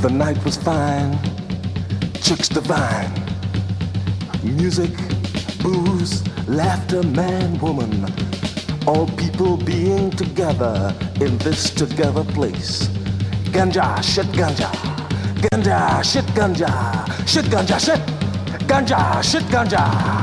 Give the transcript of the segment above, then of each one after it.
The night was fine, chicks divine. Music, booze, laughter, man, woman. All people being together in this together place. Ganja, shit, ganja. Ganja, shit, ganja. Shit, ganja, shit. Ganja, shit, ganja.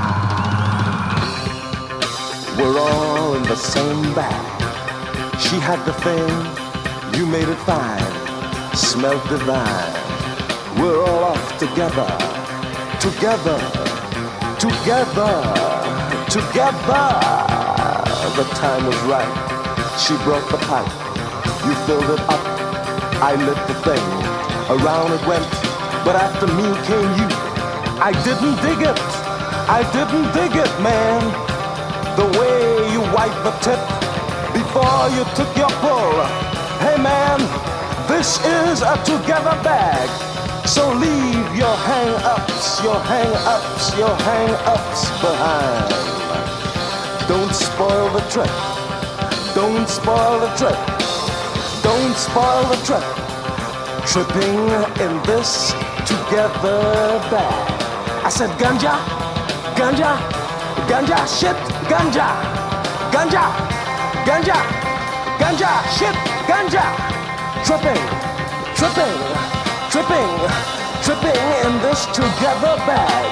We're all in the same bag. She had the thing, you made it fine. Smelled divine. We're all off together. Together. Together. Together. The time was right. She brought the pipe. You filled it up. I lit the thing. Around it went. But after me came you. I didn't dig it. I didn't dig it, man. The way you wiped the tip before you took your pull. Hey, man, this is a together bag. So leave your hang-ups, your hang-ups, your hang-ups behind. Don't spoil the trip. Don't spoil the trip. Don't spoil the trip. Tripping in this together bag. I said ganja, ganja, ganja, shit, ganja, ganja, ganja, ganja, shit, ganja. Tripping, tripping, tripping, tripping in this together bag.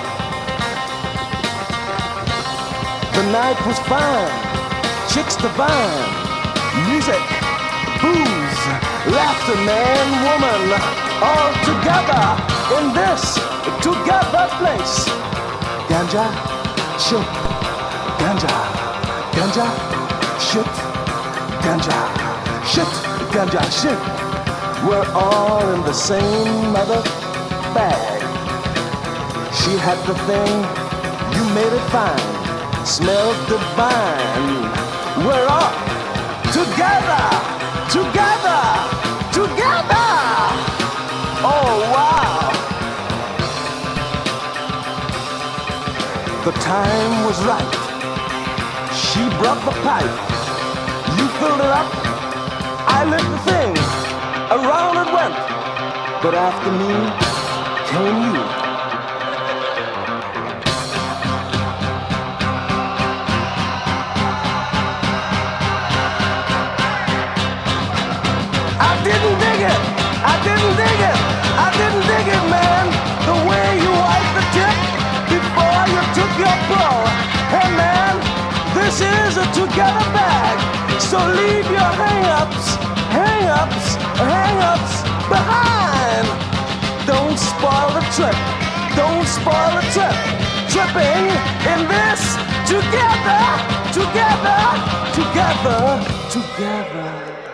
The night was fine, chicks divine, music, booze, laughter, man, woman, all together in this together place. Ganja, shit, ganja, ganja, shit, ganja, shit, ganja, shit. We're all in the same mother bag. She had the thing, you made it fine. Smelled divine. We're all together, together, together. Oh, wow. The time was right. She brought the pipe. You filled it up. I lit the thing. Around it went. But after me came you. I didn't dig it. I didn't dig it. I didn't dig it, man. The way you wiped the tip before you took your pull. Hey, man, this is a together bag. So leave your hang-ups, hang-ups, hang-ups behind. Don't spoil the trip. Don't spoil the trip. Tripping in this together, together, together, together.